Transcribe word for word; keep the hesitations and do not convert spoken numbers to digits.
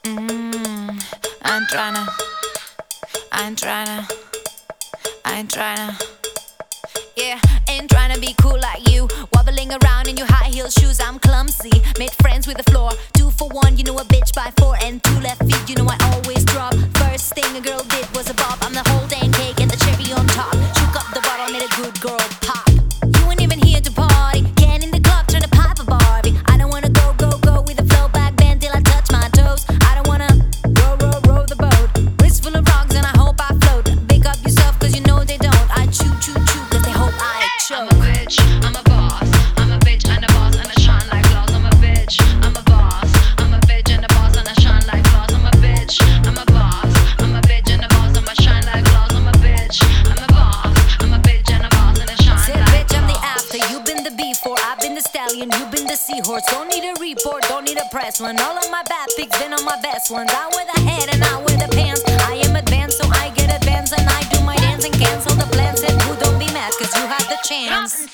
Mm, I ain't tryna, I ain't tryna, I ain't tryna. Yeah, ain't tryna be cool like you, wobbling around in your high heel shoes. I'm clumsy, made friends with the floor. Two for one, you know a bitch by four, and two left feet, you know I always drop. First thing a girl did was a bop. I'm the whole dang cake and the cherry on top. Shook up the bottle, made a good girl pop. You ain't even here to party, get in the club, turn the pipe a Barbie. I don't wanna go, go, go with the flow back bend till I touch my toes. I don't wanna row, row, row the boat. Wrist full of rocks and I hope I float. Pick up yourself cause you know they don't. I chew, chew, chew cause they hope I choke. I'm a bitch, I'm a boss. I'm a bitch and a boss and I shine like glass. I'm a bitch, I'm a boss. I'm a bitch and a boss and I shine like glass. I'm a bitch, I'm a boss. I'm a bitch and a boss and I shine like glass. I'm a bitch, I'm a boss. I'm a bitch and a boss and I shine Said like bitch, I'm the glass. after. You've been the before, I've been the stallion, you've been the seahorse. Don't need a report, don't need a press one. All of my bad pics been on my best ones. I wear the head and I wear the pants. I am advanced, so I get advanced and I do my dance and cancel the plans. And who don't be mad, cause you had the chance.